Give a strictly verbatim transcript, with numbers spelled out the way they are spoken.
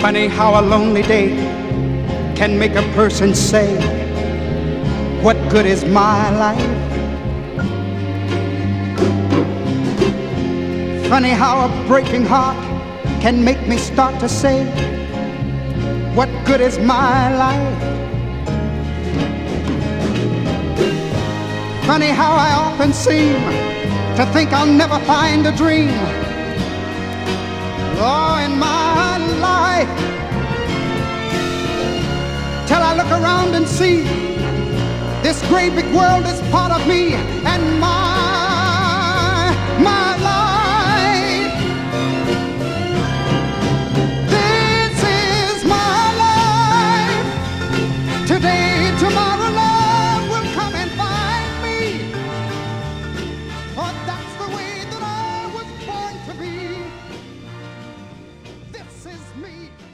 Funny how a lonely day can make a person say, what good is my life? Funny how a breaking heart can make me start to say, what good is my life? Funny how I often seem to think I'll never find a dream, oh, in my life, till I look around and see this great big world is part of me and my, my life. This is my life. Today, tomorrow, love will come and find me. For that's the way that I was born to be. This is me.